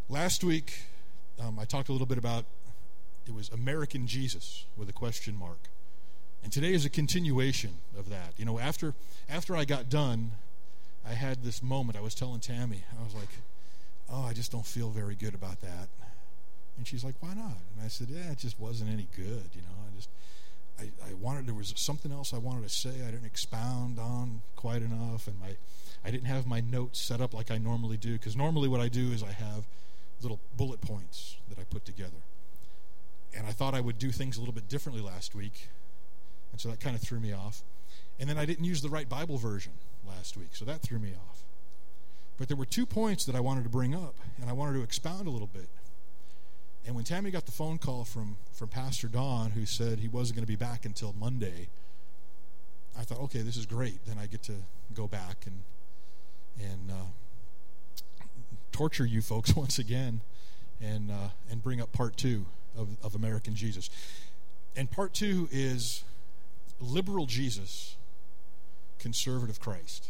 Last week, I talked a little bit about, it was American Jesus with a question mark. And today is a continuation of that. You know, after I got done, I had this moment. I was telling Tammy, I was like, oh, I just don't feel very good about that. And she's like, why not? And I said, yeah, it just wasn't any good, you know. I wanted, there was something else I wanted to say I didn't expound on quite enough, and I didn't have my notes set up like I normally do, because normally what I do is I have little bullet points that I put together. And I thought I would do things a little bit differently last week, and so that kind of threw me off. And then I didn't use the right Bible version last week, so that threw me off. But there were 2 points that I wanted to bring up, and I wanted to expound a little bit. And when Tammy got the phone call from Pastor Don, who said he wasn't going to be back until Monday, I thought, okay, this is great. Then I get to go back and torture you folks once again and bring up part 2 of American Jesus. And part 2 is liberal Jesus, conservative Christ.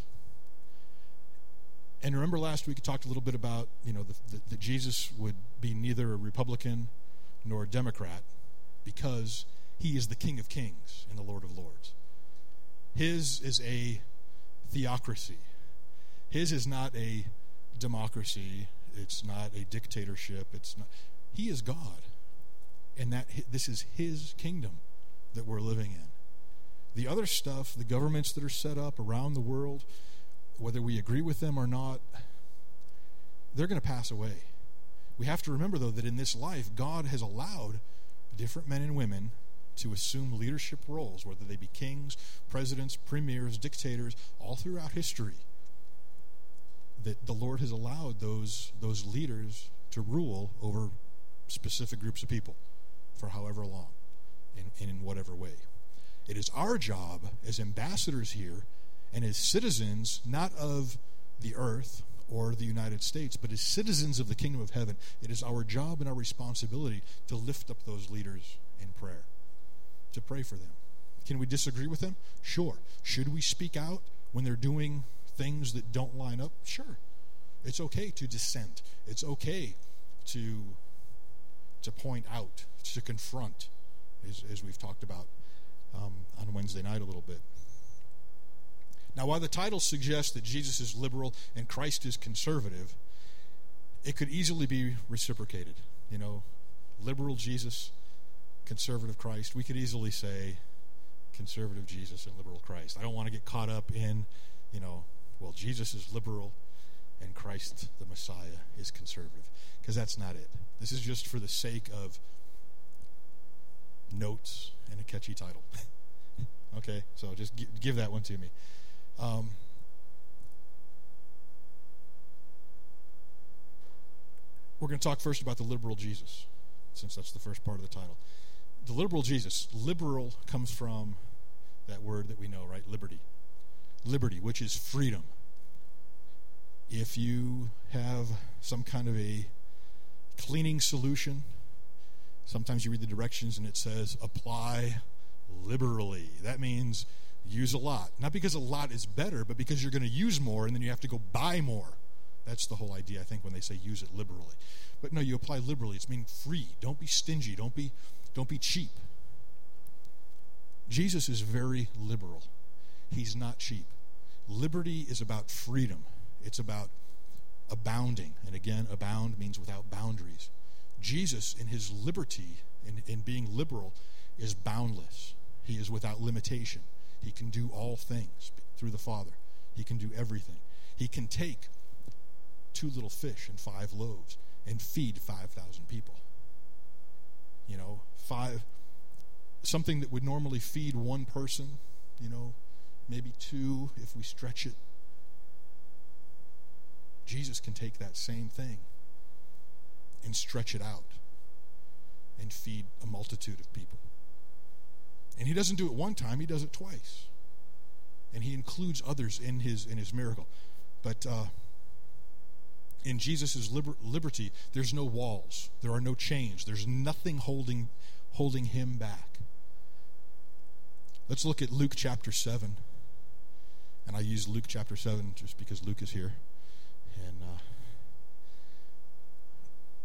And remember last week we talked a little bit about, you know, that Jesus would be neither a Republican nor a Democrat because he is the King of Kings and the Lord of Lords. His is a theocracy. His is not a democracy. It's not a dictatorship. It's not. He is God, and that this is his kingdom that we're living in. The other stuff, the governments that are set up around the world, whether we agree with them or not, they're going to pass away. We have to remember, though, that in this life, God has allowed different men and women to assume leadership roles, whether they be kings, presidents, premiers, dictators, all throughout history. That the Lord has allowed those leaders to rule over specific groups of people for however long and in whatever way. It is our job as ambassadors here and as citizens, not of the earth or the United States, but as citizens of the kingdom of heaven, it is our job and our responsibility to lift up those leaders in prayer, to pray for them. Can we disagree with them? Sure. Should we speak out when they're doing things that don't line up? Sure. It's okay to dissent. It's okay to point out, to confront, as we've talked about on Wednesday night a little bit. Now, while the title suggests that Jesus is liberal and Christ is conservative, it could easily be reciprocated. You know, liberal Jesus, conservative Christ. We could easily say conservative Jesus and liberal Christ. I don't want to get caught up in, you know, well, Jesus is liberal and Christ, the Messiah, is conservative, because that's not it. This is just for the sake of notes and a catchy title. Okay, so just give that one to me. We're going to talk first about the liberal Jesus, since that's the first part of the title. The liberal Jesus. Liberal comes from that word that we know, right? Liberty. Liberty, which is freedom. If you have some kind of a cleaning solution, sometimes you read the directions and it says, apply liberally. That means use a lot. Not because a lot is better, but because you're going to use more and then you have to go buy more. That's the whole idea, I think, when they say use it liberally. But no, you apply liberally. It's mean free. Don't be stingy. Don't be cheap. Jesus is very liberal. He's not cheap. Liberty is about freedom. It's about abounding. And again, abound means without boundaries. Jesus, in his liberty, in being liberal, is boundless. He is without limitation. He can do all things through the Father. He can do everything. He can take 2 little fish and 5 loaves and feed 5,000 people. You know, something that would normally feed 1 person, you know, maybe 2 if we stretch it. Jesus can take that same thing and stretch it out and feed a multitude of people. And he doesn't do it 1 time, he does it twice. And he includes others in his miracle. But in Jesus' liberty, there's no walls. There are no chains. There's nothing holding him back. Let's look at Luke chapter 7. And I use Luke chapter 7 just because Luke is here. And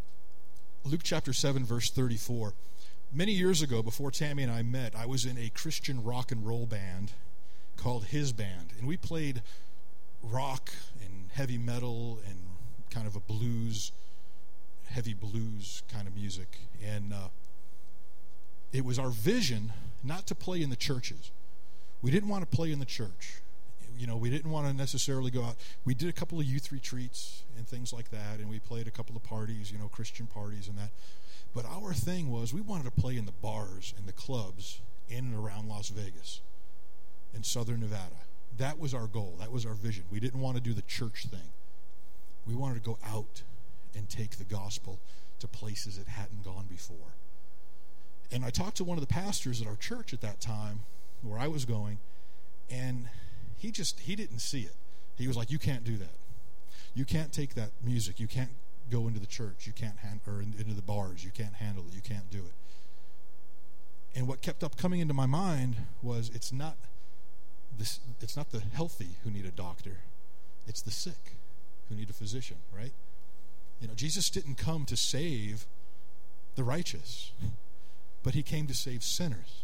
Luke chapter 7, verse 34. Many years ago, before Tammy and I met, I was in a Christian rock and roll band called His Band. And we played rock and heavy metal and kind of a blues, heavy blues kind of music. And it was our vision not to play in the churches. We didn't want to play in the church. You know, we didn't want to necessarily go out. We did a couple of youth retreats and things like that, and we played a couple of parties, you know, Christian parties and that. But our thing was we wanted to play in the bars and the clubs in and around Las Vegas, in southern Nevada. That was our goal. That was our vision. We didn't want to do the church thing. We wanted to go out and take the gospel to places it hadn't gone before. And I talked to one of the pastors at our church at that time, where I was going, and he didn't see it. He was like, "You can't do that. You can't take that music. You can't go into the church. You can't or into the bars. You can't handle it. You can't do it." And what kept up coming into my mind was, it's not the healthy who need a doctor. It's the sick who need a physician, right? You know, Jesus didn't come to save the righteous, but he came to save sinners.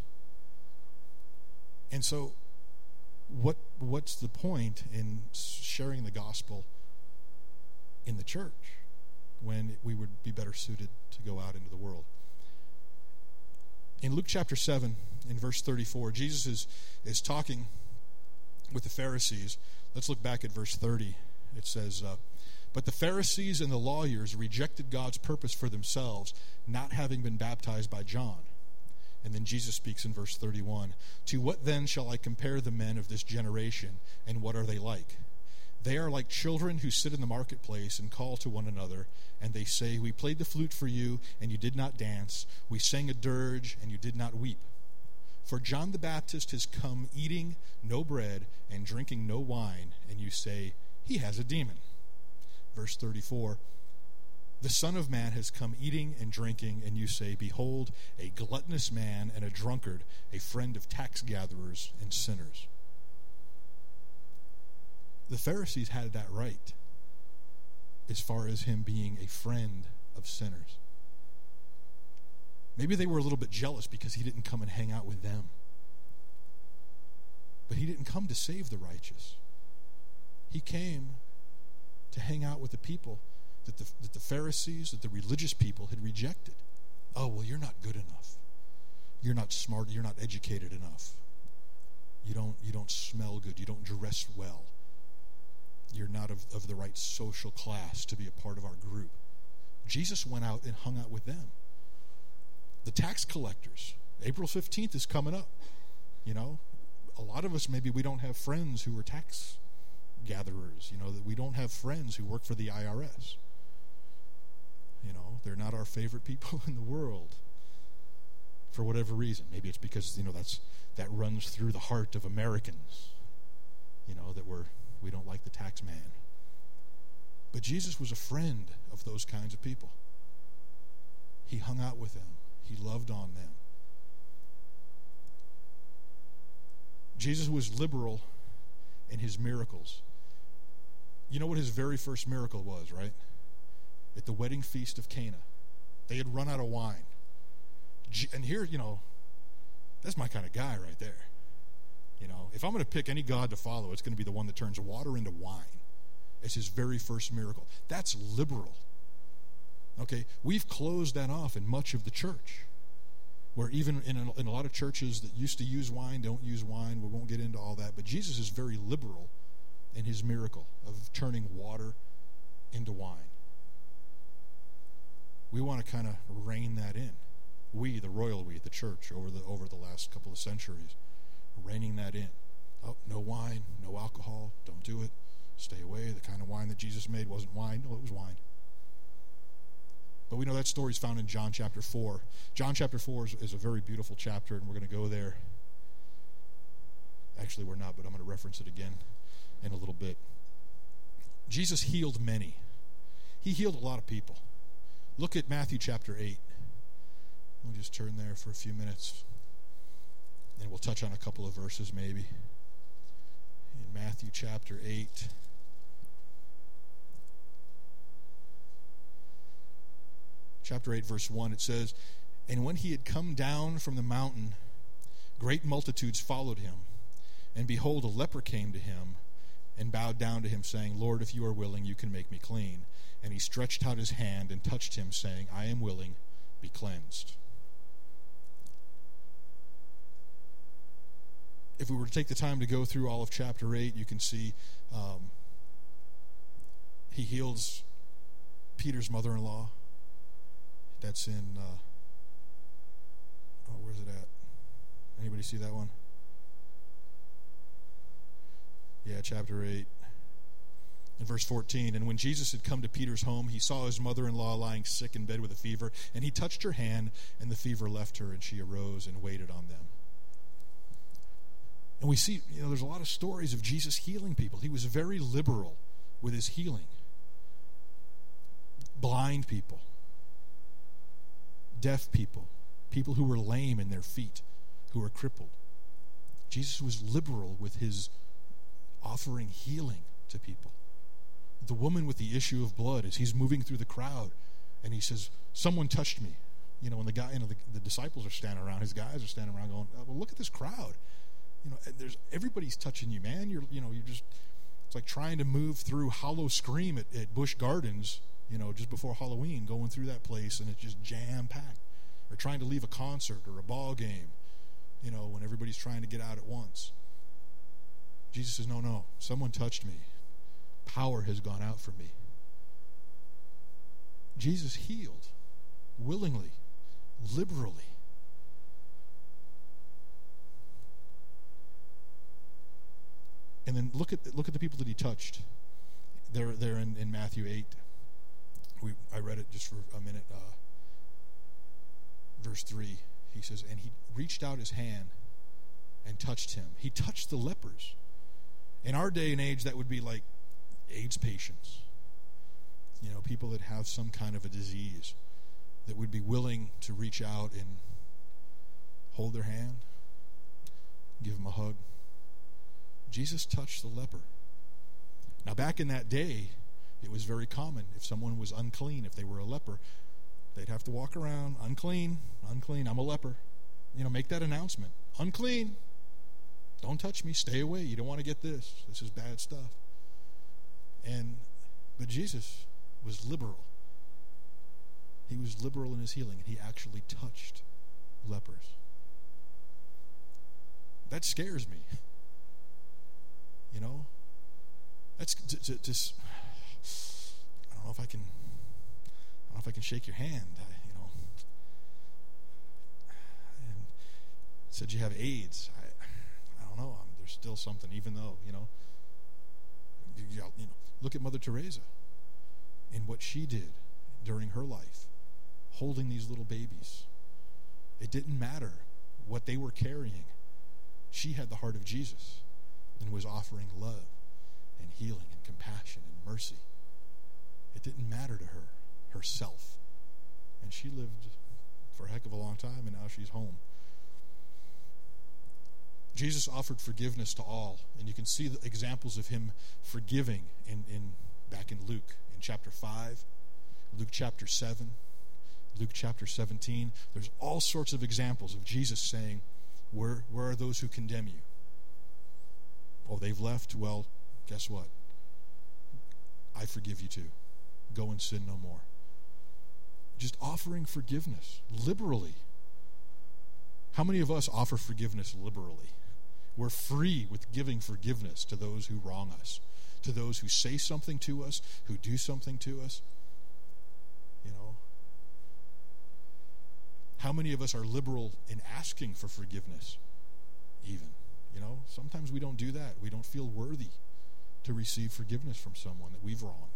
And so what's the point in sharing the gospel in the church when we would be better suited to go out into the world? In Luke chapter 7, in verse 34, Jesus is talking with the Pharisees. Let's look back at verse 30. It says, "But the Pharisees and the lawyers rejected God's purpose for themselves, not having been baptized by John." And then Jesus speaks in verse 31, "To what then shall I compare the men of this generation, and what are they like? They are like children who sit in the marketplace and call to one another, and they say, 'We played the flute for you, and you did not dance. We sang a dirge, and you did not weep.' For John the Baptist has come eating no bread and drinking no wine, and you say, 'He has a demon.' Verse 34, the Son of Man has come eating and drinking, and you say, 'Behold, a gluttonous man and a drunkard, a friend of tax gatherers and sinners.'" The Pharisees had that right as far as him being a friend of sinners. Maybe they were a little bit jealous because he didn't come and hang out with them. But he didn't come to save the righteous. He came to hang out with the people that the Pharisees, that the religious people had rejected. "Oh, well, you're not good enough. You're not smart. You're not educated enough. You don't smell good. You don't dress well. You're not of the right social class to be a part of our group." Jesus went out and hung out with them. The tax collectors. April 15th is coming up. You know, a lot of us, maybe we don't have friends who are tax gatherers. You know, that we don't have friends who work for the IRS. You know, they're not our favorite people in the world for whatever reason. Maybe it's because, you know, that runs through the heart of Americans. You know, that we don't like the tax man. But Jesus was a friend of those kinds of people. He hung out with them. He loved on them. Jesus was liberal in his miracles. You know what his very first miracle was, right? At the wedding feast of Cana. They had run out of wine. And here, you know, that's my kind of guy right there. You know, if I'm going to pick any God to follow, it's going to be the one that turns water into wine. It's his very first miracle. That's liberal. Okay, we've closed that off in much of the church, where even in a lot of churches that used to use wine don't use wine. We won't get into all that, but Jesus is very liberal in his miracle of turning water into wine. We want to kind of rein that in. We, the royal we, the church, over the last couple of centuries, reining that in. Oh, no wine, no alcohol, don't do it. Stay away. The kind of wine that Jesus made wasn't wine. No, it was wine. But we know that story is found in John chapter 4. John chapter 4 is a very beautiful chapter, and we're going to go there. Actually, we're not, but I'm going to reference it again in a little bit. Jesus healed many. He healed a lot of people. Look at Matthew chapter 8. We'll just turn there for a few minutes, and we'll touch on a couple of verses maybe. In Matthew chapter 8. chapter 8, verse 1, it says, "And when he had come down from the mountain, great multitudes followed him. And behold, a leper came to him and bowed down to him, saying, Lord, if you are willing, you can make me clean. And he stretched out his hand and touched him, saying, I am willing, be cleansed." If we were to take the time to go through all of chapter 8, you can see he heals Peter's mother-in-law. That's in, where's it at? Anybody see that one? Yeah, chapter 8. In verse 14, "And when Jesus had come to Peter's home, he saw his mother-in-law lying sick in bed with a fever, and he touched her hand, and the fever left her, and she arose and waited on them." And we see, there's a lot of stories of Jesus healing people. He was very liberal with his healing. Blind people, deaf people, people who were lame in their feet, who were crippled. Jesus was liberal with his offering healing to people. The woman with the issue of blood, as he's moving through the crowd, and he says, "Someone touched me." And the guy, the disciples are standing around, his guys are standing around going, "Well, look at this crowd. Everybody's touching you, man. You're just, it's like trying to move through Hollow Scream at Busch Gardens, just before Halloween, going through that place, and it's just jam-packed. Or trying to leave a concert or a ball game, when everybody's trying to get out at once." Jesus says, no, someone touched me. Power has gone out from me. Jesus healed willingly, liberally. And then look at the people that he touched. They're in Matthew 8. I read it just for a minute. Verse 3, he says, "And he reached out his hand and touched him." He touched the lepers. In our day and age, that would be like AIDS patients. People that have some kind of a disease that would be willing to reach out and hold their hand, give them a hug. Jesus touched the leper. Now, back in that day, it was very common. If someone was unclean, if they were a leper, they'd have to walk around, unclean, I'm a leper. Make that announcement. Unclean. Don't touch me. Stay away. You don't want to get this. This is bad stuff. But Jesus was liberal. He was liberal in his healing, and he actually touched lepers. That scares me. That's just. I don't know if I can shake your hand. And said you have AIDS. I don't know. There's still something, even though look at Mother Teresa and what she did during her life, holding these little babies. It didn't matter what they were carrying. She had the heart of Jesus and was offering love and healing and compassion and mercy. It didn't matter to her, herself. And she lived for a heck of a long time, and now she's home. Jesus offered forgiveness to all, and you can see the examples of him forgiving back in Luke, in chapter 5, Luke chapter 7, Luke chapter 17. There's all sorts of examples of Jesus saying, where are those who condemn you? Oh, they've left? Well, guess what? I forgive you too. Go and sin no more. Just offering forgiveness liberally. How many of us offer forgiveness liberally? We're free with giving forgiveness to those who wrong us, to those who say something to us, who do something to us. How many of us are liberal in asking for forgiveness even? Sometimes we don't do that. We don't feel worthy to receive forgiveness from someone that we've wronged.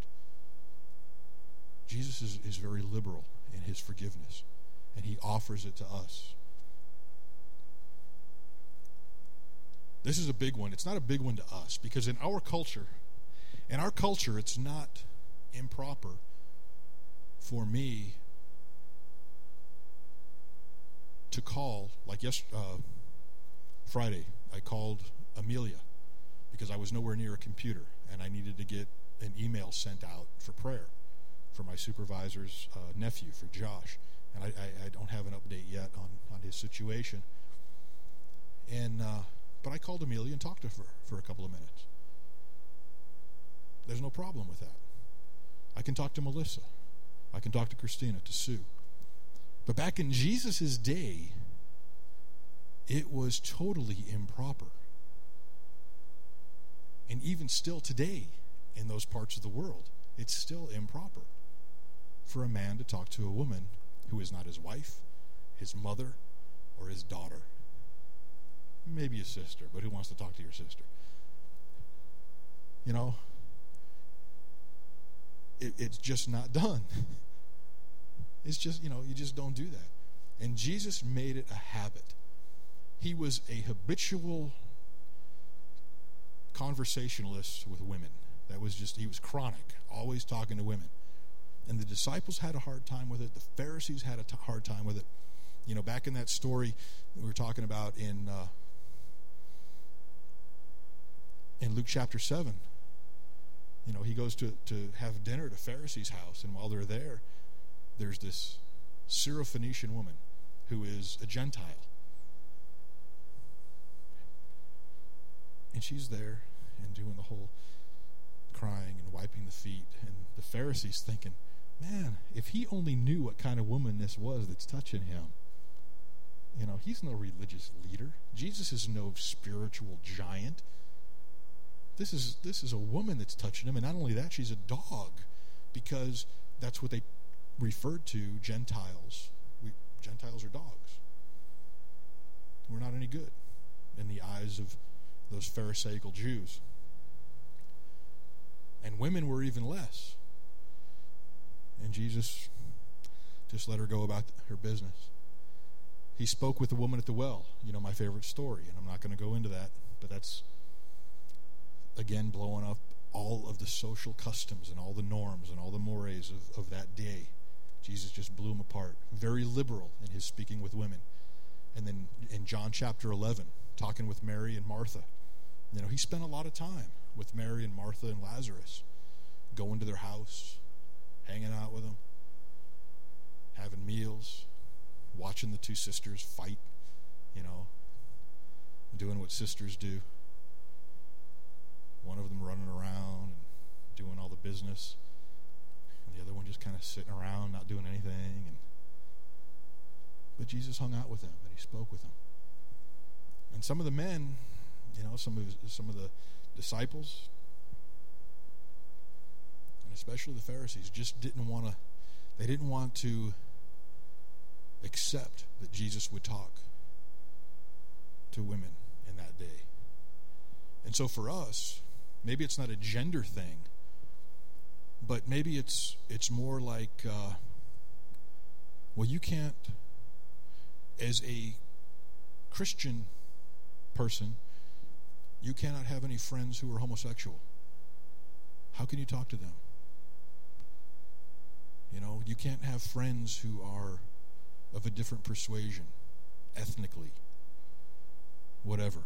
Jesus is very liberal in his forgiveness, and he offers it to us. This is a big one. It's not a big one to us, because in our culture, it's not improper for me to call, like Friday, I called Amelia because I was nowhere near a computer and I needed to get an email sent out for prayer for my supervisor's nephew, for Josh. And I don't have an update yet on his situation. And but I called Amelia and talked to her for a couple of minutes. There's no problem with that. I can talk to Melissa. I can talk to Christina, to Sue. But back in Jesus' day, it was totally improper. And even still today, in those parts of the world, it's still improper for a man to talk to a woman who is not his wife, his mother, or his daughter. Maybe his sister, but who wants to talk to your sister? You know, it's just not done. It's just, you just don't do that. And Jesus made it a habit. He was a habitual conversationalist with women. He was chronic, always talking to women. And the disciples had a hard time with it. The Pharisees had a hard time with it. Back in that story we were talking about in Luke chapter 7, he goes to have dinner at a Pharisee's house, and while they're there, there's this Syrophoenician woman who is a Gentile. And she's there and doing the whole crying and wiping the feet. And the Pharisees thinking, man, if he only knew what kind of woman this was that's touching him. He's no religious leader. Jesus is no spiritual giant. This is a woman that's touching him. And not only that, she's a dog, because that's what they referred to Gentiles. Gentiles are dogs. We're not any good in the eyes of those Pharisaical Jews. And women were even less. And Jesus just let her go about her business. He spoke with the woman at the well, my favorite story, and I'm not going to go into that, but that's, again, blowing up all of the social customs and all the norms and all the mores of that day. Jesus just blew them apart. Very liberal in his speaking with women. And then in John chapter 11, talking with Mary and Martha, he spent a lot of time with Mary and Martha and Lazarus, going to their house, hanging out with them, having meals, watching the two sisters fight, doing what sisters do. One of them running around and doing all the business, and the other one just kind of sitting around, not doing anything. But Jesus hung out with them, and he spoke with them. And some of the men, some of the disciples, and especially the Pharisees, just didn't want to accept that Jesus would talk to women in that day. And so for us, maybe it's not a gender thing, but maybe it's more like, you can't, as a Christian person, you cannot have any friends who are homosexual. How can you talk to them? You can't have friends who are of a different persuasion, ethnically, whatever.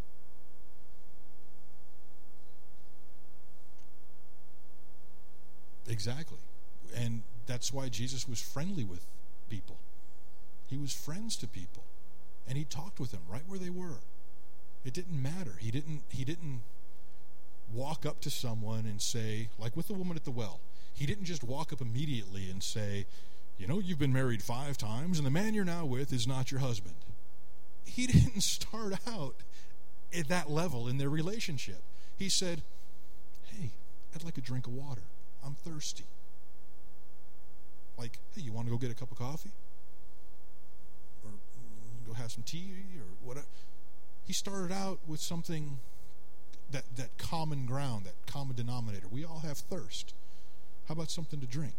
Exactly. And that's why Jesus was friendly with people. He was friends to people. And he talked with them right where they were. It didn't matter. He didn't walk up to someone and say, like with the woman at the well, he didn't just walk up immediately and say, you've been married 5 times and the man you're now with is not your husband. He didn't start out at that level in their relationship. He said, hey, I'd like a drink of water. I'm thirsty. Like, hey, you want to go get a cup of coffee? Or go have some tea or whatever. He started out with something, that common ground, that common denominator. We all have thirst. How about something to drink?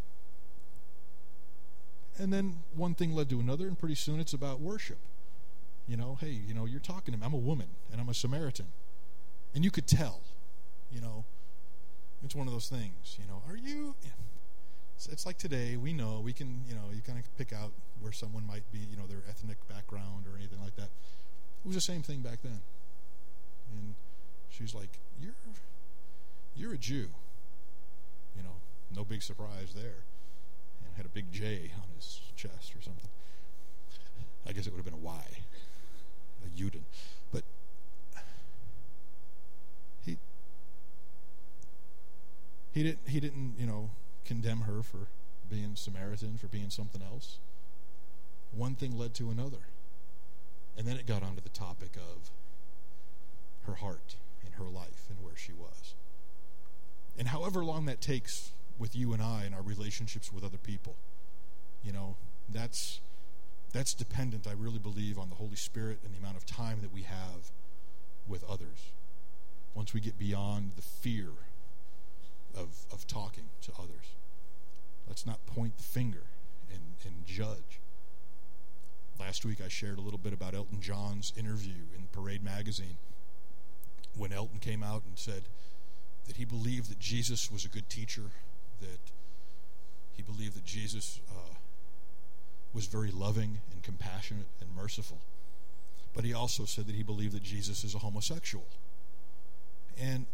And then one thing led to another, and pretty soon it's about worship. Hey, you're talking to me. I'm a woman, and I'm a Samaritan. And you could tell, it's one of those things, are you... It's like today, we know, we can, you kind of pick out where someone might be, their ethnic background or anything like that. It was the same thing back then. And she's like, you're a Jew. No big surprise there. Had a big J on his chest or something. I guess it would have been a Y, a Yudin. But he didn't, condemn her for being Samaritan, for being something else. One thing led to another. And then it got onto the topic of her heart and her life and where she was. And however long that takes with you and I and our relationships with other people, that's dependent, I really believe, on the Holy Spirit and the amount of time that we have with others. Once we get beyond the fear of talking to others, let's not point the finger and judge. Last week I shared a little bit about Elton John's interview in Parade magazine when Elton came out and said that he believed that Jesus was a good teacher, that he believed that Jesus was very loving and compassionate and merciful. But he also said that he believed that Jesus is a homosexual. And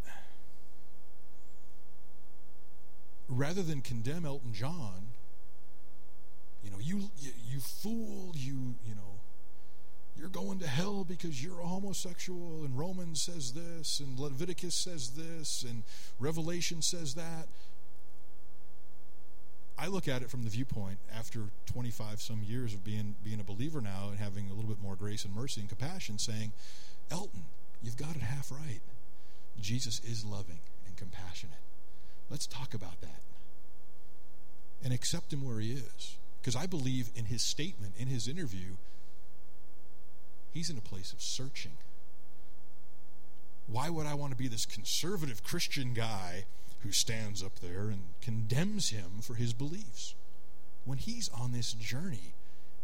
rather than condemn Elton John, you fool, you're going to hell because you're a homosexual, and Romans says this, and Leviticus says this, and Revelation says that. I look at it from the viewpoint, after 25 some years of being a believer now and having a little bit more grace and mercy and compassion, saying, Elton, you've got it half right. Jesus is loving and compassionate. Let's talk about that and accept him where he is. Because I believe in his statement, in his interview, he's in a place of searching. Why would I want to be this conservative Christian guy who stands up there and condemns him for his beliefs when he's on this journey?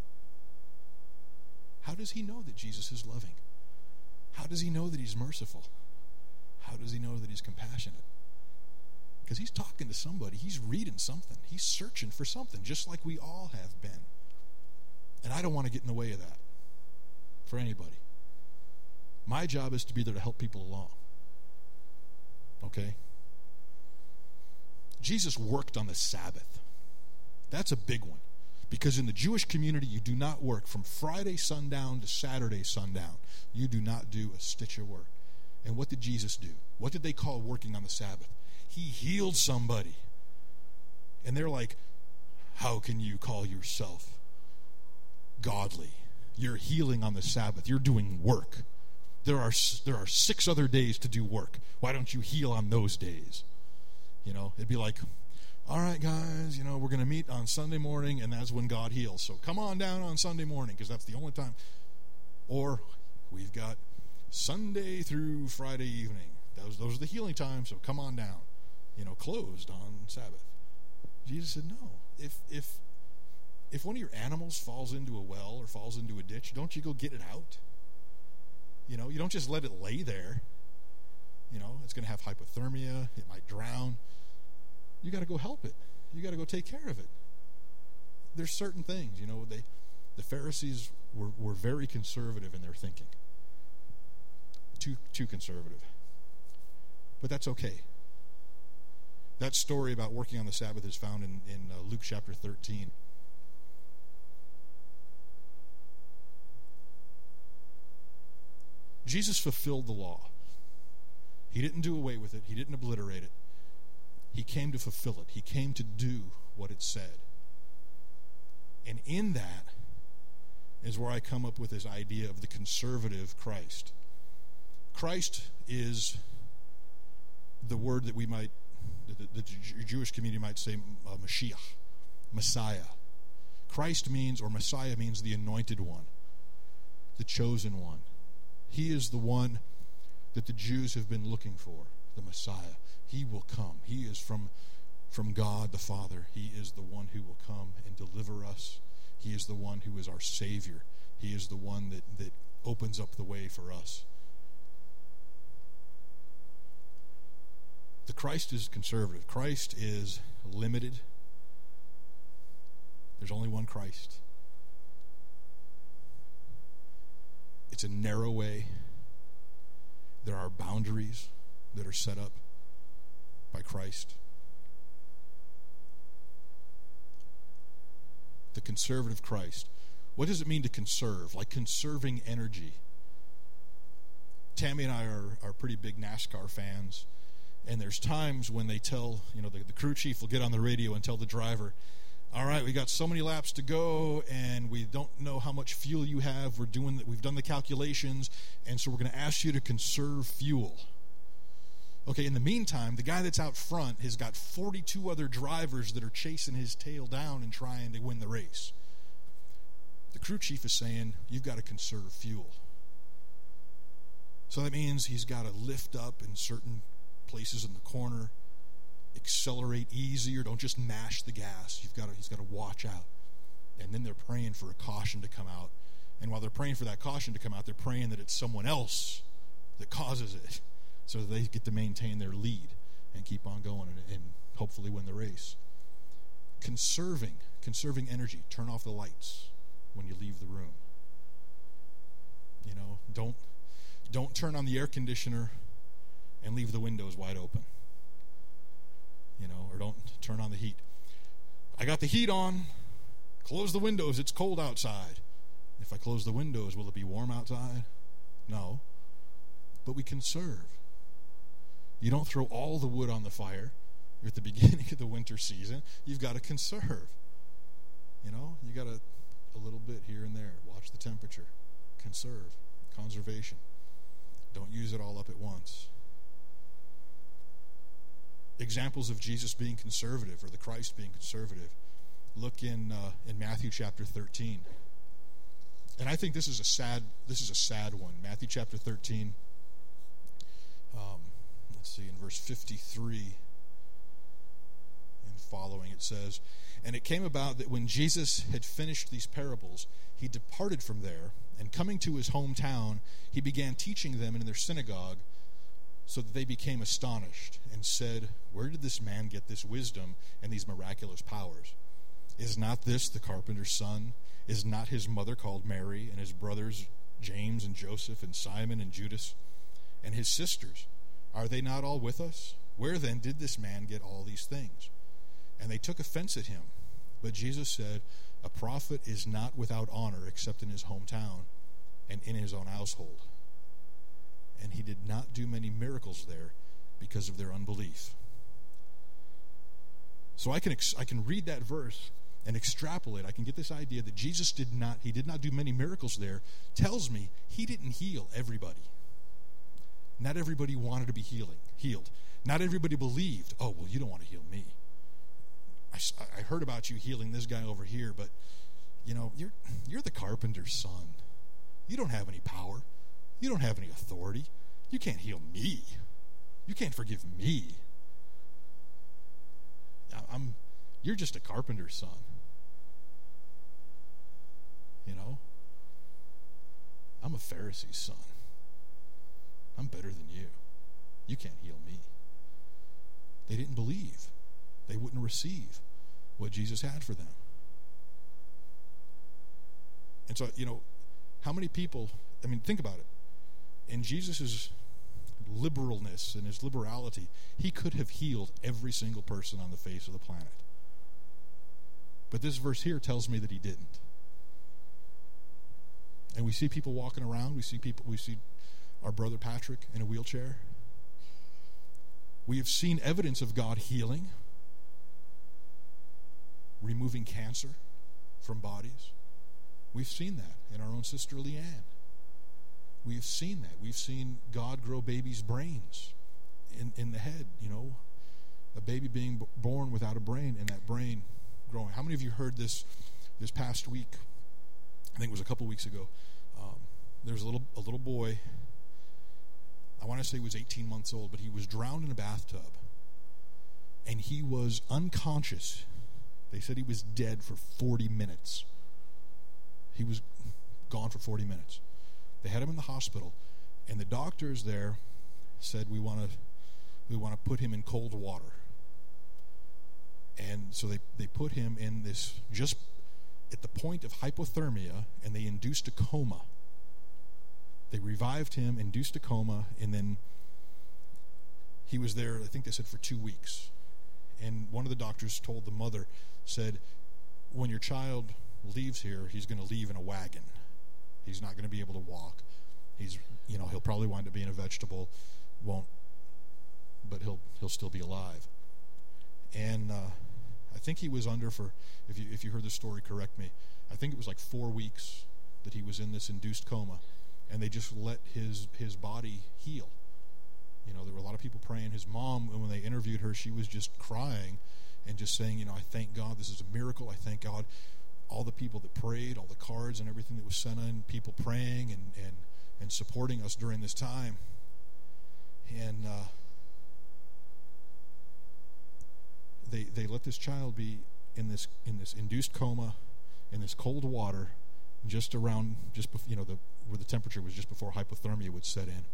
How does he know that Jesus is loving? How does he know that he's merciful? How does he know that he's compassionate? Because he's talking to somebody. He's reading something. He's searching for something, just like we all have been. And I don't want to get in the way of that for anybody. My job is to be there to help people along. Okay? Jesus worked on the Sabbath. That's a big one. Because in the Jewish community, you do not work from Friday sundown to Saturday sundown. You do not do a stitch of work. And what did Jesus do? What did they call working on the Sabbath? He healed somebody. And they're like, how can you call yourself godly? You're healing on the Sabbath. You're doing work. There are 6 other days to do work. Why don't you heal on those days? It'd be like, all right, guys, we're going to meet on Sunday morning, and that's when God heals. So come on down on Sunday morning, because that's the only time. Or we've got Sunday through Friday evening. Those are the healing times, so come on down. Closed on Sabbath. Jesus said, no. If one of your animals falls into a well or falls into a ditch, don't you go get it out? You don't just let it lay there. It's going to have hypothermia. It might drown. You got to go help it. You got to go take care of it. There's certain things, the Pharisees were very conservative in their thinking. Too conservative. But that's okay. That story about working on the Sabbath is found in Luke chapter 13. Jesus fulfilled the law. He didn't do away with it. He didn't obliterate it. He came to fulfill it. He came to do what it said. And in that is where I come up with this idea of the conservative Christ. Christ is the word that the Jewish community might say Mashiach, Messiah. Christ means, or Messiah means, the anointed one, the chosen one. He is the one that the Jews have been looking for, the Messiah. He will come. He is from God the Father. He is the one who will come and deliver us. He is the one who is our Savior. He is the one that opens up the way for us. The Christ is conservative. Christ is limited. There's only one Christ. It's a narrow way. There are boundaries that are set up by Christ. The conservative Christ. What does it mean to conserve? Like conserving energy. Tammy and I are pretty big NASCAR fans, and there's times when they tell, the crew chief will get on the radio and tell the driver, all right, we got so many laps to go, and we don't know how much fuel you have. We've done the calculations, and so we're going to ask you to conserve fuel. Okay, in the meantime, the guy that's out front has got 42 other drivers that are chasing his tail down and trying to win the race. The crew chief is saying, you've got to conserve fuel. So that means he's got to lift up in certain places in the corner, accelerate easier, don't just mash the gas. He's got to watch out. And then they're praying for a caution to come out. And while they're praying for that caution to come out, they're praying that it's someone else that causes it, so that they get to maintain their lead and keep on going and hopefully win the race. Conserving energy. Turn off the lights when you leave the room. Don't turn on the air conditioner and leave the windows wide open. Or don't turn on the heat. I got the heat on. Close the windows. It's cold outside. If I close the windows, will it be warm outside? No. But we conserve. You don't throw all the wood on the fire. You're at the beginning of the winter season. You've got to conserve. You got a little bit here and there. Watch the temperature. Conserve. Conservation. Don't use it all up at once. Examples of Jesus being conservative, or the Christ being conservative. Look in Matthew chapter 13. And I think this is a sad one. Matthew chapter 13. Let's see, in verse 53 and following, it says, "And it came about that when Jesus had finished these parables, he departed from there, and coming to his hometown, he began teaching them in their synagogue, so that they became astonished and said, 'Where did this man get this wisdom and these miraculous powers? Is not this the carpenter's son? Is not his mother called Mary, and his brothers James and Joseph and Simon and Judas, and his sisters? Are they not all with us? Where then did this man get all these things?' And they took offense at him. But Jesus said, 'A prophet is not without honor except in his hometown and in his own household.' And he did not do many miracles there because of their unbelief." So I can read that verse and extrapolate. I can get this idea that Jesus did not do many miracles there. Tells me he didn't heal everybody. Not everybody wanted to be healed. Not everybody believed, "Oh, well, you don't want to heal me. I heard about you healing this guy over here, but you're the carpenter's son. You don't have any power. You don't have any authority. You can't heal me. You can't forgive me. You're just a carpenter's son. I'm a Pharisee's son. I'm better than you. You can't heal me." They didn't believe. They wouldn't receive what Jesus had for them. And so, how many people, think about it. In Jesus' liberalness and his liberality, he could have healed every single person on the face of the planet. But this verse here tells me that he didn't. And we see people walking around. We see our brother Patrick in a wheelchair. We have seen evidence of God healing, removing cancer from bodies. We've seen that in our own sister Leanne. We've seen that. We've seen God grow babies' brains in the head, a baby being born without a brain, and that brain growing. How many of you heard this past week? I think it was a couple weeks ago. There was a little boy. I want to say he was 18 months old, but he was drowned in a bathtub, and he was unconscious. They said he was dead for 40 minutes. He was gone for 40 minutes. They had him in the hospital, and the doctors there said, we want to put him in cold water. And so they put him in this, just at the point of hypothermia, and they induced a coma. They revived him, induced a coma, and then he was there, I think they said, for 2 weeks. And one of the doctors told the mother, said, when your child leaves here, he's going to leave in a wagon. He's not going to be able to walk. He'll probably wind up being a vegetable, but he'll still be alive. And I think he was under for, if you heard the story, correct me, I think it was like 4 weeks that he was in this induced coma, and they just let his body heal. There were a lot of people praying. His mom, when they interviewed her, she was just crying and just saying, I thank God, this is a miracle. I thank God, all the people that prayed, all the cards and everything that was sent in, people praying and supporting us during this time. And they let this child be in this induced coma, in this cold water, just where the temperature was just before hypothermia would set in.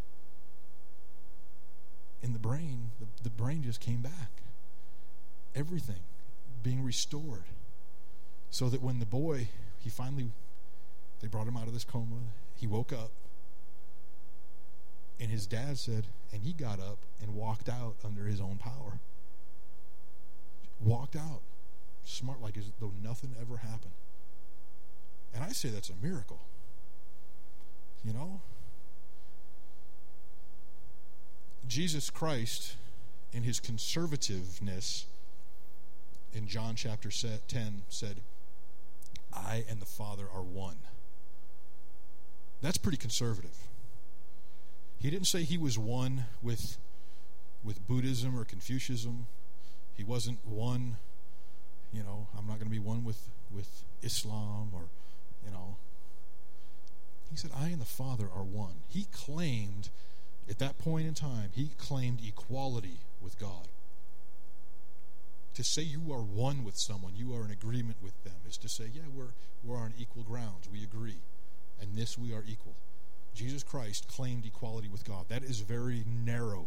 In the brain, the brain just came back. Everything being restored. So that when the boy, they brought him out of this coma, he woke up, and his dad said, and he got up and walked out under his own power. Walked out, smart, like as though nothing ever happened. And I say that's a miracle. Jesus Christ, in his conservativeness, in John chapter 10, said, I and the Father are one. That's pretty conservative. He didn't say he was one with Buddhism or Confucianism. He wasn't one, I'm not going to be one with Islam or, He said, I and the Father are one. He claimed, at that point in time, he claimed equality with God. To say you are one with someone, you are in agreement with them, is to say, yeah, we're on equal grounds. We agree. And this we are equal. Jesus Christ claimed equality with God. That is very narrow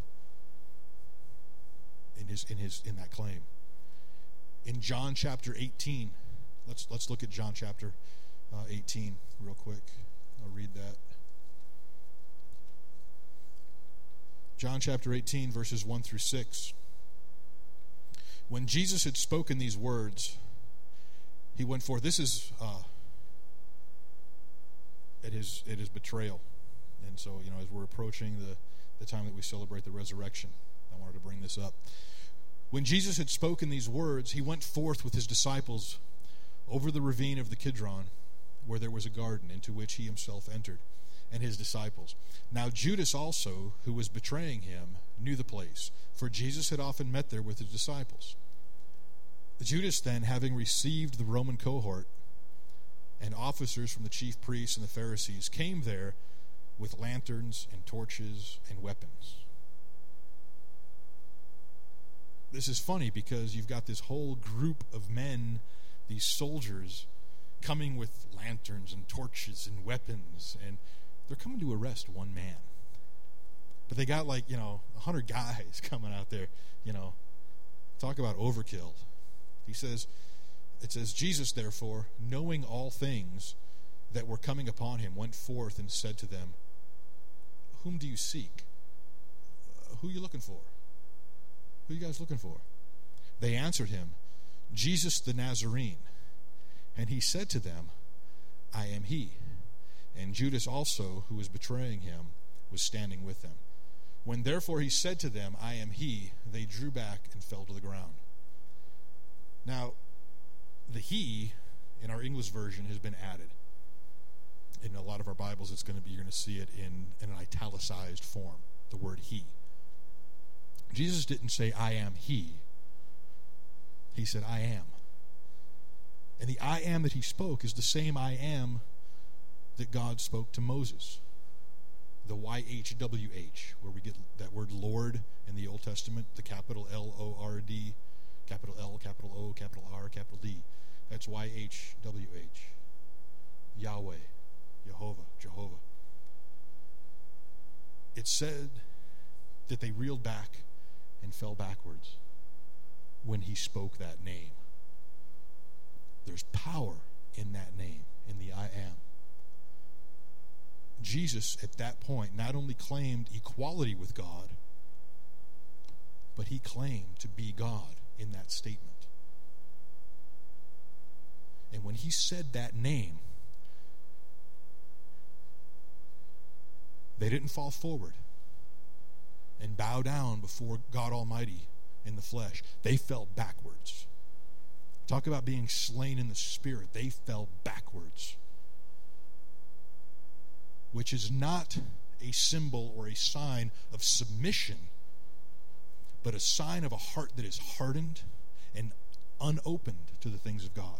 in that claim. In John chapter 18, let's look at John chapter 18 real quick. I'll read that. John chapter 18, verses 1 through 6. When Jesus had spoken these words, he went forth. This is at his betrayal. And so, as we're approaching the time that we celebrate the resurrection, I wanted to bring this up. When Jesus had spoken these words, he went forth with his disciples over the ravine of the Kidron, where there was a garden, into which he himself entered, and his disciples. Now Judas also, who was betraying him, knew the place, for Jesus had often met there with his disciples. Judas then, having received the Roman cohort and officers from the chief priests and the Pharisees, came there with lanterns and torches and weapons. This is funny because you've got this whole group of men, these soldiers, coming with lanterns and torches and weapons, and they're coming to arrest one man. But they got 100 guys coming out there, Talk about overkill. It says, Jesus, therefore, knowing all things that were coming upon him, went forth and said to them, whom do you seek? Who are you looking for? Who are you guys looking for? They answered him, Jesus the Nazarene. And he said to them, I am he. And Judas also, who was betraying him, was standing with them. When therefore he said to them, I am he, they drew back and fell to the ground. Now, the he in our English version has been added. In a lot of our Bibles, you're going to see it in an italicized form, the word he. Jesus didn't say, I am he. He said, I am. And the I am that he spoke is the same I am that God spoke to Moses. The YHWH, where we get that word Lord in the Old Testament, the capital L-O-R-D, capital L, capital O, capital R, capital D. That's YHWH. Yahweh, Jehovah. It said that they reeled back and fell backwards when he spoke that name. There's power in that name, in the I am. Jesus, at that point, not only claimed equality with God, but he claimed to be God in that statement. And when he said that name, they didn't fall forward and bow down before God Almighty in the flesh. They fell backwards. Talk about being slain in the Spirit. They fell backwards. Which is not a symbol or a sign of submission, but a sign of a heart that is hardened and unopened to the things of God.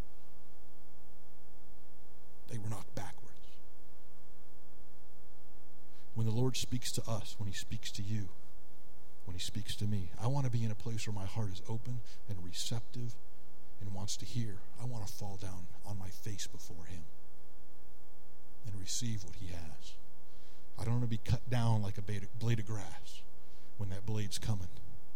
They were knocked backwards. When the Lord speaks to us, when he speaks to you, when he speaks to me, I want to be in a place where my heart is open and receptive and wants to hear. I want to fall down on my face before him and receive what he has. I don't want to be cut down like a blade of grass when that blade's coming.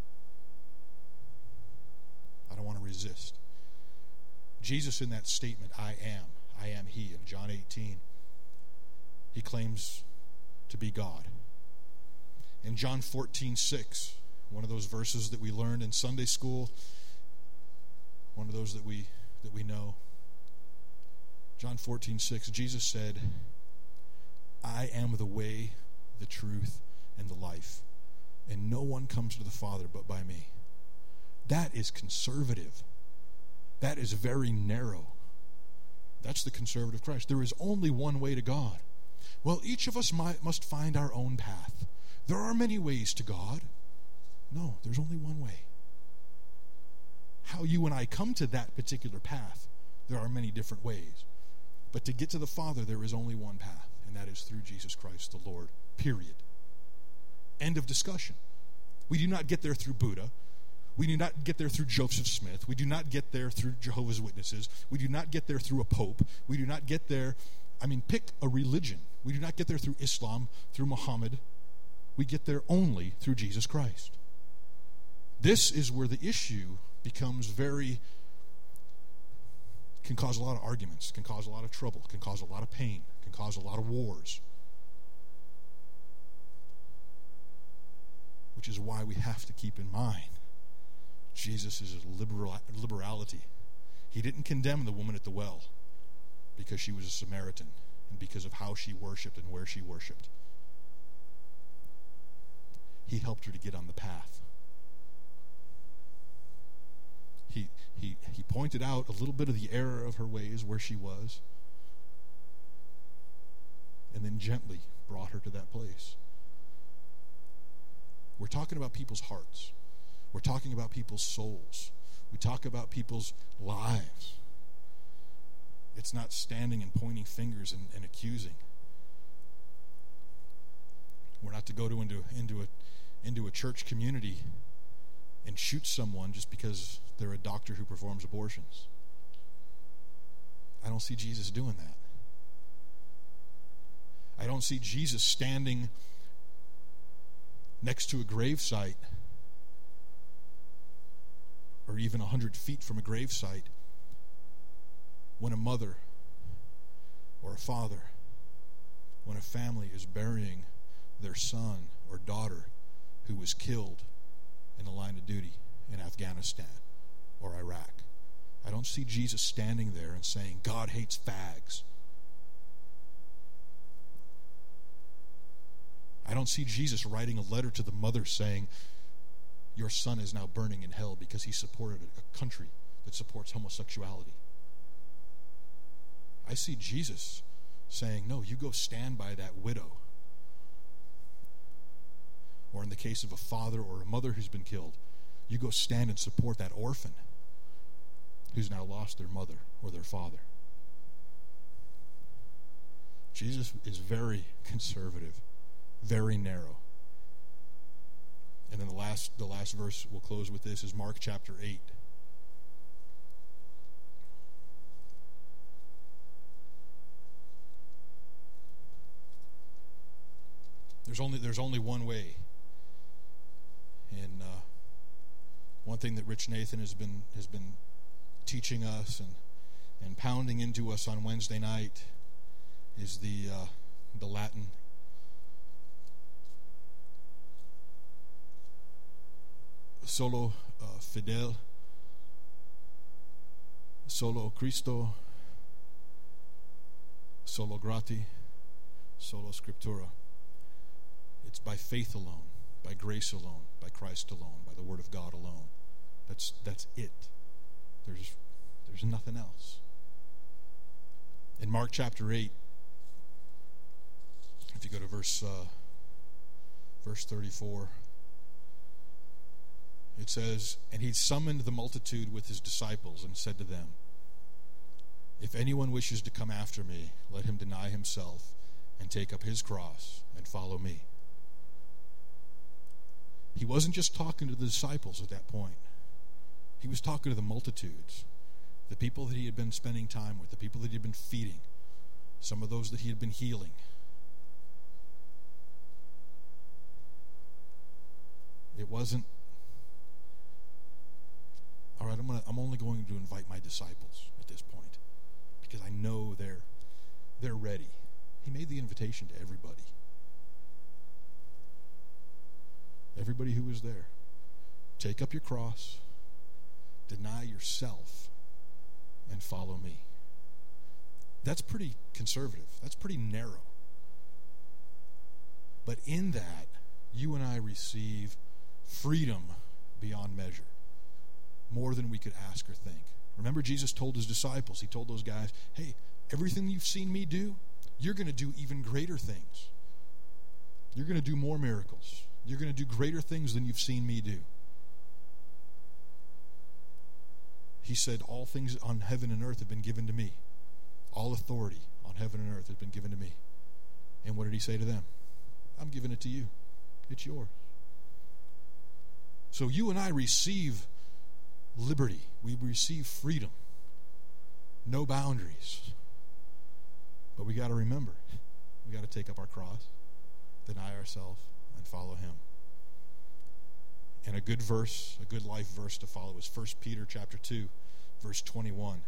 I don't want to resist. Jesus, in that statement, I am he, in John 18, he claims to be God. In John 14:6, one of those verses that we learned in Sunday school, one of those that we know, John 14:6, Jesus said, I am the way, the truth, and the life, and no one comes to the Father but by me. That is conservative. That is very narrow. That's the conservative Christ. There is only one way to God. Well, each of us must find our own path. There are many ways to God. No, there's only one way. How you and I come to that particular path, there are many different ways. But to get to the Father, there is only one path, and that is through Jesus Christ the Lord, period. End of discussion. We do not get there through Buddha. We do not get there through Joseph Smith. We do not get there through Jehovah's Witnesses. We do not get there through a pope. We do not get there, pick a religion. We do not get there through Islam, through Muhammad. We get there only through Jesus Christ. This is where the issue becomes can cause a lot of arguments, can cause a lot of trouble, can cause a lot of pain, can cause a lot of wars. Which is why we have to keep in mind Jesus' liberality. He didn't condemn the woman at the well because she was a Samaritan and because of how she worshiped and where she worshiped. He helped her to get on the path. He pointed out a little bit of the error of her ways where she was, and then gently brought her to that place. We're talking about people's hearts. We're talking about people's souls. We talk about people's lives. It's not standing and pointing fingers and accusing. We're not to go into a church community and shoot someone just because they're a doctor who performs abortions. I don't see Jesus doing that. I don't see Jesus standing next to a gravesite or even 100 feet from a gravesite when a mother or a father, when a family is burying their son or daughter who was killed in the line of duty in Afghanistan or Iraq. I don't see Jesus standing there and saying, God hates fags. I don't see Jesus writing a letter to the mother saying, your son is now burning in hell because he supported a country that supports homosexuality. I see Jesus saying, no, you go stand by that widow. Or in the case of a father or a mother who's been killed, you go stand and support that orphan who's now lost their mother or their father. Jesus is very conservative, very narrow. And then the last verse we'll close with this is Mark chapter 8. There's only one way. And one thing that Rich Nathan has been teaching us and pounding into us on Wednesday night is the Latin solo fidel Solo Cristo, solo grati, solo scriptura. It's by faith alone, by grace alone, by Christ alone, by the Word of God alone. That's it. There's nothing else. In Mark chapter 8, if you go to verse 34, it says, "And he summoned the multitude with his disciples and said to them, 'If anyone wishes to come after me, let him deny himself and take up his cross and follow me.'" He wasn't just talking to the disciples at that point. He was talking to the multitudes, the people that he had been spending time with, the people that he had been feeding, some of those that he had been healing. It wasn't, all right, I'm only going to invite my disciples at this point because I know they're ready. He made the invitation to everybody. Everybody who was there. Take up your cross, deny yourself, and follow me. That's pretty conservative. That's pretty narrow. But in that, you and I receive freedom beyond measure, more than we could ask or think. Remember, Jesus told his disciples, he told those guys, hey, everything you've seen me do, you're going to do even greater things. You're going to do more miracles. You're going to do greater things than you've seen me do. He said, all things on heaven and earth have been given to me. All authority on heaven and earth has been given to me. And what did he say to them? I'm giving it to you. It's yours. So you and I receive liberty. We receive freedom. No boundaries. But we got to remember, we got to take up our cross, deny ourselves, and follow him. And a good verse, a good life verse to follow is 1 Peter chapter 2, verse 21.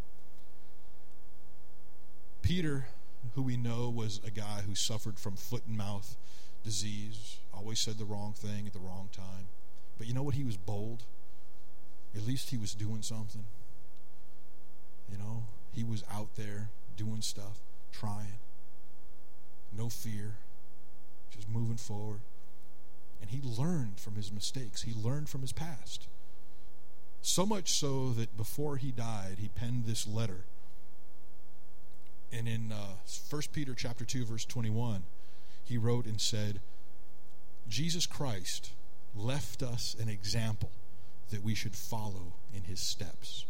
Peter, who we know was a guy who suffered from foot and mouth disease, always said the wrong thing at the wrong time. But you know what? He was bold. At least he was doing something. You know, he was out there doing stuff, trying. No fear, just moving forward. And he learned from his mistakes. He learned from his past. So much so that before he died, he penned this letter. And in 1 Peter chapter 2, verse 21, he wrote and said, Jesus Christ left us an example that we should follow in his steps.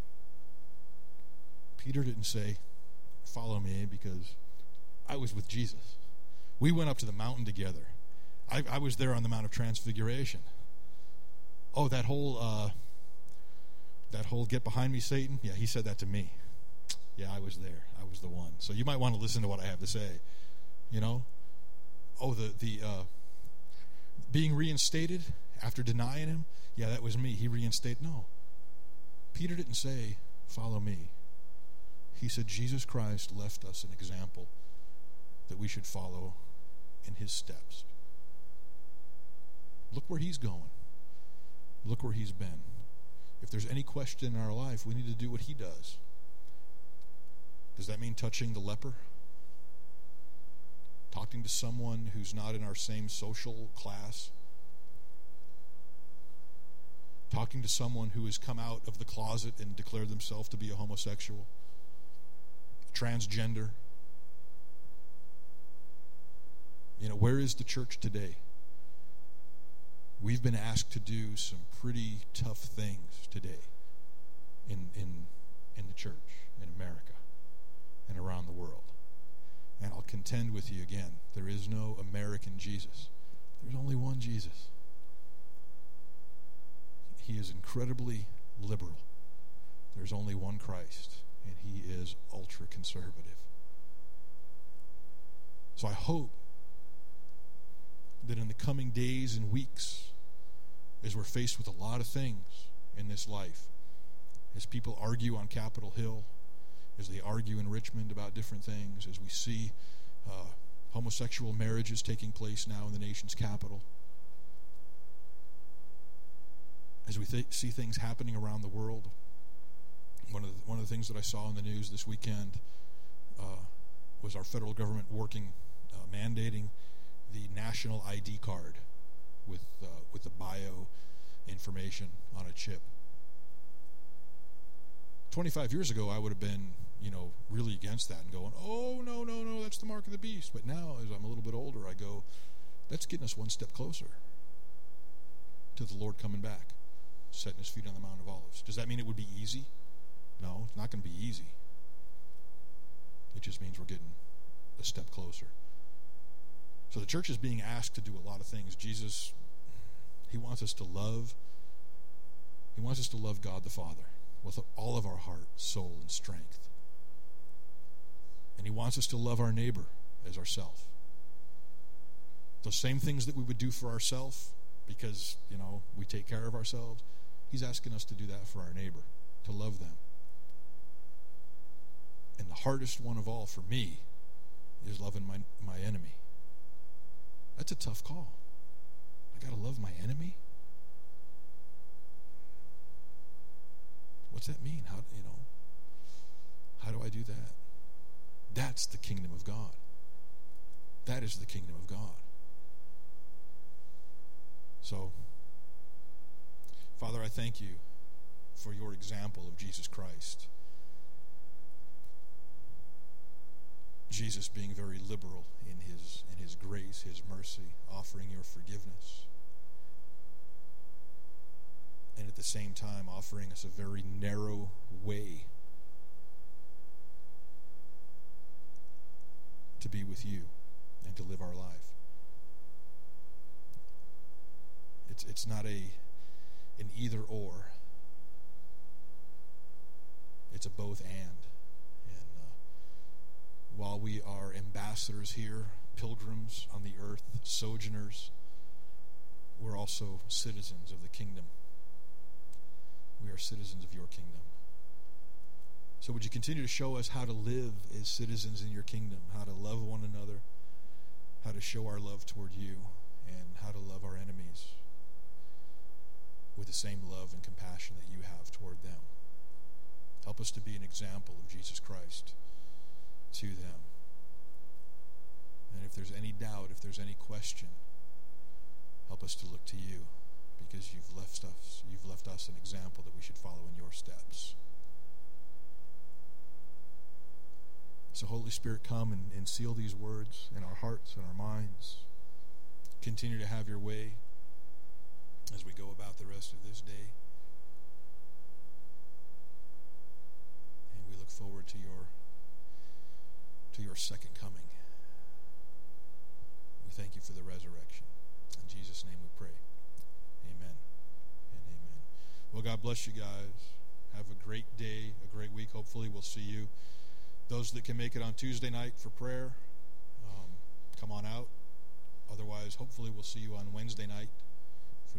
Peter didn't say, follow me, because I was with Jesus. We went up to the mountain together. I was there on the Mount of Transfiguration. Oh, that whole get behind me, Satan? Yeah, he said that to me. Yeah, I was there. I was the one. So you might want to listen to what I have to say. You know? Oh, the being reinstated after denying him? Yeah, that was me. He reinstated. No. Peter didn't say, follow me. He said, Jesus Christ left us an example that we should follow in his steps. Look where he's going. Look where he's been. If there's any question in our life, we need to do what he does. Does that mean touching the leper? Talking to someone who's not in our same social class? Talking to someone who has come out of the closet and declared themselves to be a homosexual? Transgender? You know, where is the church today? We've been asked to do some pretty tough things today in the church, in America, and around the world. And I'll contend with you again, there is no American Jesus. There's only one Jesus. He is incredibly liberal. There's only one Christ, and he is ultra-conservative. So I hope that in the coming days and weeks, as we're faced with a lot of things in this life, as people argue on Capitol Hill, as they argue in Richmond about different things, as we see homosexual marriages taking place now in the nation's capital, as we see things happening around the world, One of the things that I saw in the news this weekend was our federal government mandating the national ID card with the bio information on a chip. 25 years ago, I would have been, really against that and going, oh, no, that's the mark of the beast. But now, as I'm a little bit older, I go, that's getting us one step closer to the Lord coming back, setting his feet on the Mount of Olives. Does that mean it would be easy? No, it's not going to be easy. It just means we're getting a step closer. So the church is being asked to do a lot of things. Jesus, he wants us to love. He wants us to love God the Father with all of our heart, soul, and strength. And he wants us to love our neighbor as ourself. The same things that we would do for ourselves because, we take care of ourselves. He's asking us to do that for our neighbor, to love them. And the hardest one of all for me is loving my enemy. That's a tough call. I got to love my enemy? What's that mean? How do I do that? That's the kingdom of God. That is the kingdom of God. So, Father, I thank you for your example of Jesus Christ. Jesus being very liberal in his grace, his mercy, offering your forgiveness. And at the same time offering us a very narrow way to be with you and to live our life. It's not an either or. It's a both and. While we are ambassadors here, pilgrims on the earth, sojourners, we're also citizens of the kingdom. We are citizens of your kingdom. So would you continue to show us how to live as citizens in your kingdom, how to love one another, how to show our love toward you, and how to love our enemies with the same love and compassion that you have toward them. Help us to be an example of Jesus Christ to them. And if there's any doubt, if there's any question, help us to look to you, because you've left us an example that we should follow in your steps. So Holy Spirit, come and seal these words in our hearts and our minds. Continue to have your way as we go about the rest of this day. And we look forward to your second coming. We thank you for the resurrection. In Jesus' name we pray. Amen and amen. Well, God bless you guys. Have a great day, a great week. Hopefully we'll see you. Those that can make it on Tuesday night for prayer, come on out. Otherwise, hopefully we'll see you on Wednesday night for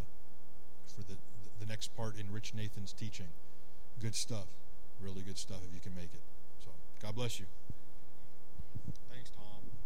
the next part in Rich Nathan's teaching. Good stuff. Really good stuff if you can make it. So, God bless you. Thanks, Tom.